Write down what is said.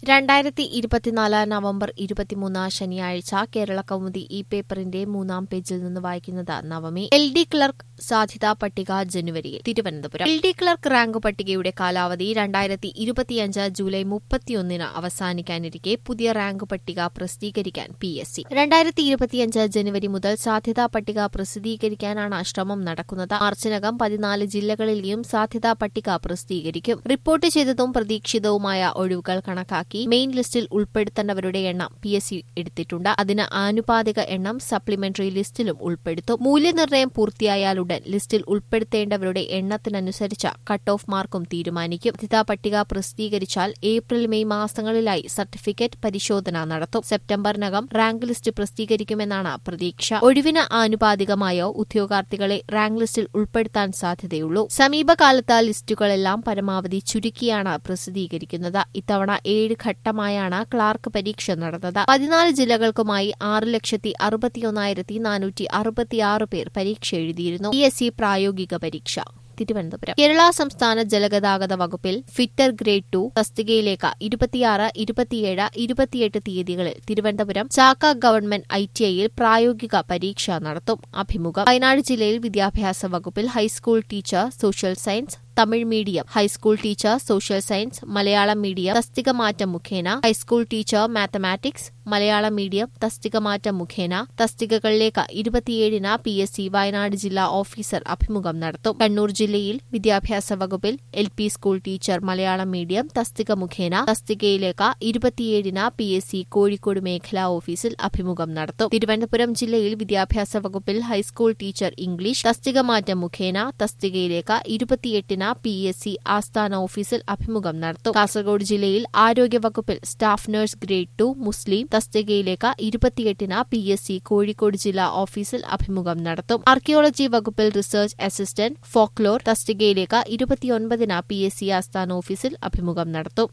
2024 November 23 ശനിയാഴ്ച കേരള കൗമുദി ഈ പേപ്പറിന്റെ 3-ാം പേജിൽ നിന്ന് വായിക്കുന്നത് നവമി. LD ക്ലർക്ക് സാധ്യതാ പട്ടിക ജനുവരിയിൽ. തിരുവനന്തപുരം. LD ക്ലർക്ക് റാങ്ക് പട്ടികയുടെ കാലാവധി 2025 ജൂലൈ 31 അവസാനിക്കാനിരിക്കെ പുതിയ റാങ്ക് പട്ടിക പ്രസിദ്ധീകരിക്കാൻ PSC. 2025 ജനുവരി മുതൽ സാധ്യതാ പട്ടിക പ്രസിദ്ധീകരിക്കാനാണ് ശ്രമം നടക്കുന്നത്. മാർച്ചിനകം 14 ജില്ലകളിലെയും സാധ്യതാ പട്ടിക പ്രസിദ്ധീകരിക്കും. റിപ്പോർട്ട് ചെയ്തതും പ്രതീക്ഷിതവുമായ ഒഴിവുകൾ കണക്കാക്കി മെയിൻ ലിസ്റ്റിൽ ഉൾപ്പെടുത്തേണ്ടവരുടെ എണ്ണം PSC എടുത്തിട്ടുണ്ട്. അതിന് ആനുപാതിക എണ്ണം സപ്ലിമെന്ററി ലിസ്റ്റിലും ഉൾപ്പെടുത്തും. മൂല്യനിർണ്ണയം പൂർത്തിയായാലുടൻ ലിസ്റ്റിൽ ഉൾപ്പെടുത്തേണ്ടവരുടെ എണ്ണത്തിനനുസരിച്ച് കട്ട് ഓഫ് മാർക്കും തീരുമാനിക്കും. സാധ്യതാ പട്ടിക പ്രസിദ്ധീകരിച്ചാൽ ഏപ്രിൽ മെയ് മാസങ്ങളിലായി സർട്ടിഫിക്കറ്റ് പരിശോധന നടത്തും. സെപ്റ്റംബറിനകം റാങ്ക് ലിസ്റ്റ് പ്രസിദ്ധീകരിക്കുമെന്നാണ് പ്രതീക്ഷ. ഒഴിവിന് ആനുപാതികമായോ ഉദ്യോഗാർത്ഥികളെ റാങ്ക് ലിസ്റ്റിൽ ഉൾപ്പെടുത്താൻ സാധ്യതയുള്ളൂ. സമീപകാലത്ത് ലിസ്റ്റുകളെല്ലാം പരമാവധി ചുരുക്കിയാണ് പ്രസിദ്ധീകരിക്കുന്നത്. ഇത്തവണ 7 ഘട്ടമായാണ് ക്ലാർക്ക് പരീക്ഷ നടന്നത്. 14 ജില്ലകൾക്കുമായി 6,61,466 പേർ പരീക്ഷ എഴുതിയിരുന്നു. PSC പ്രായോഗിക പരീക്ഷ. തിരുവനന്തപുരം. കേരള സംസ്ഥാന ജലഗതാഗത വകുപ്പിൽ ഫിറ്റർ ഗ്രേഡ് 2 തസ്തികയിലേക്ക് 26, 27, 28 തീയതികളിൽ തിരുവനന്തപുരം ചാക്ക ഗവൺമെന്റ് ITIയിൽ പ്രായോഗിക പരീക്ഷ നടത്തും. അഭിമുഖം. വയനാട് ജില്ലയിൽ വിദ്യാഭ്യാസ വകുപ്പിൽ high school teacher social science, Tamil medium, high school teacher social science, Malayalam medium തസ്തിക മാറ്റം മുഖേന, high school teacher mathematics, Malayalam medium തസ്തിക മാറ്റം മുഖേന തസ്തികകളിലേക്ക് 27-ന് PSC വയനാട് ജില്ലാ ഓഫീസർ അഭിമുഖം നടത്തും. കണ്ണൂർ ജില്ലയിൽ വിദ്യാഭ്യാസ വകുപ്പിൽ LP school teacher Malayalam medium തസ്തിക മുഖേന തസ്തികയിലേക്ക് 27-ന് PSC കോഴിക്കോട് മേഖലാ ഓഫീസിൽ അഭിമുഖം നടത്തും. തിരുവനന്തപുരം ജില്ലയിൽ വിദ്യാഭ്യാസ വകുപ്പിൽ ഹൈസ്കൂൾ ടീച്ചർ ഇംഗ്ലീഷ് തസ്തിക മാറ്റം മുഖേന തസ്തികയിലേക്ക് 28-ന് PSC ആസ്ഥാന ഓഫീസിൽ അഭിമുഖം നടത്തും. കാസർഗോഡ് ജില്ലയിൽ ആരോഗ്യവകുപ്പിൽ സ്റ്റാഫ് നഴ്സ് ഗ്രേഡ് 2 മുസ്ലിം തസ്തികയിലേക്ക് 28-ന് PSC കോഴിക്കോട് ജില്ലാ ഓഫീസിൽ അഭിമുഖം നടത്തും. ആർക്കിയോളജി വകുപ്പിൽ റിസർച്ച് അസിസ്റ്റന്റ് ഫോക്ലോർ തസ്തികയിലേക്ക് 29-ന് PSC ആസ്ഥാന ഓഫീസിൽ അഭിമുഖം നടത്തും.